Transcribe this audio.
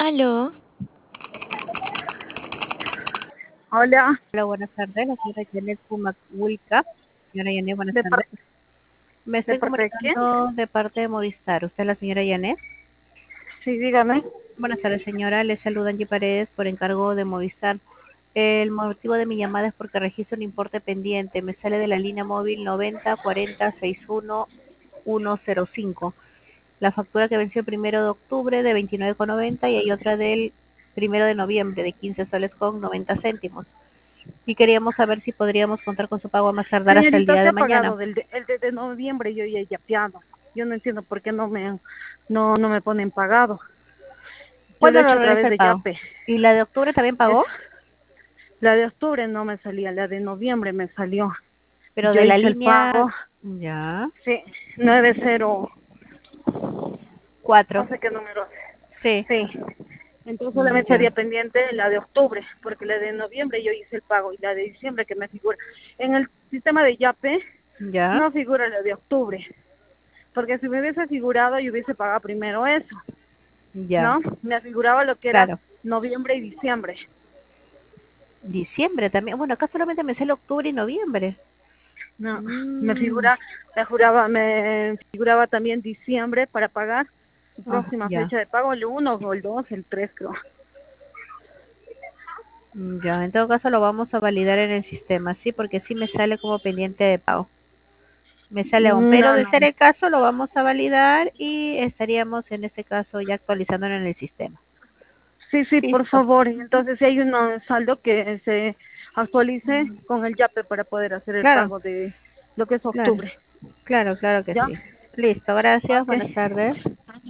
Aló, Hola, Hola, buenas tardes. La señora Janet Pumacwilca. Señora Janet, buenas ¿de tardes. parte, Me de estoy parte de quién? comunicando de parte de Movistar. ¿Usted es la señora Janet? Sí, dígame. Buenas tardes, señora. Le saluda Angie Paredes por encargo de Movistar. El motivo de mi llamada es porque registro un importe pendiente. Me sale de la línea móvil 9040 61105. La factura que venció el 1 de octubre de 29,90 y hay otra del 1 de noviembre de 15 soles con 90 céntimos. Y queríamos saber si podríamos contar con su pago a más tardar hasta el Señorita, día se de ha pagado mañana. el de noviembre, yo ya he yapeado. Yo no entiendo por qué no me ponen pagado. Yo lo ¿Cuándo he lo hecho a regresa través el de pago? Yape. ¿Y la de octubre también Es, pagó? la de octubre no me salía, la de noviembre me salió. Pero Yo de la hice el línea, pago, ya, sí, 90, no 4. sé qué número. Sí, Sí. Entonces solamente ya. estaría pendiente la de octubre, porque la de noviembre yo hice el pago y la de diciembre que me figura. En el sistema de Yape Ya, no figura la de octubre, porque si me hubiese figurado yo hubiese pagado primero eso, ya, ¿no? Me figuraba lo que era claro. noviembre y diciembre. Diciembre también. Bueno, acá solamente me sale octubre y noviembre. No, me Mm, figura, me figuraba también diciembre para pagar. Su próxima ya, fecha de pago, el 1 o el 2, el 3 creo. ya. En todo caso lo vamos a validar en el sistema, sí, porque sí me sale como pendiente de pago. Me sale aún, pero No, de no. ser el caso lo vamos a validar y estaríamos en este caso ya actualizándolo en el sistema. Sí, sí, por Listo. favor. Entonces, si hay un saldo que se actualice con el YAPE para poder hacer el Claro, pago de lo que es claro, octubre. claro, claro que ¿Ya? sí. Listo, gracias, Ok. buenas tardes.